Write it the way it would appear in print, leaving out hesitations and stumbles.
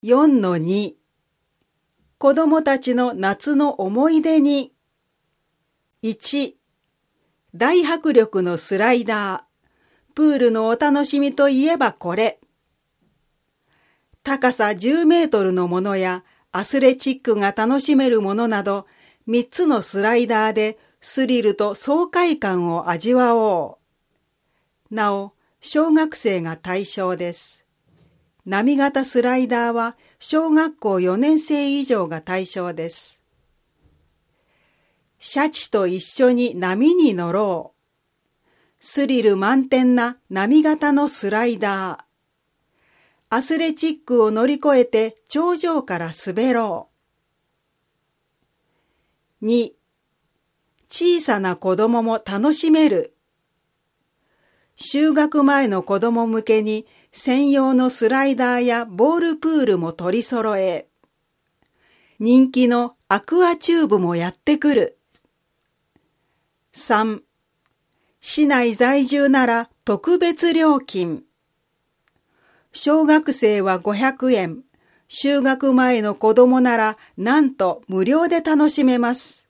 4-2 子供たちの夏の思い出に。1、大迫力のスライダー。プールのお楽しみといえばこれ。高さ10メートルのものやアスレチックが楽しめるものなど、3つのスライダーでスリルと爽快感を味わおう。なお、小学生が対象です。波型スライダーは小学校4年生以上が対象です。シャチと一緒に波に乗ろう。スリル満点な波型のスライダー。アスレチックを乗り越えて頂上から滑ろう。2、小さな子供も楽しめる。就学前の子供向けに専用のスライダーやボールプールも取り揃え、人気のアクアチューブもやってくる。3、市内在住なら特別料金。小学生は500円、就学前の子供ならなんと無料で楽しめます。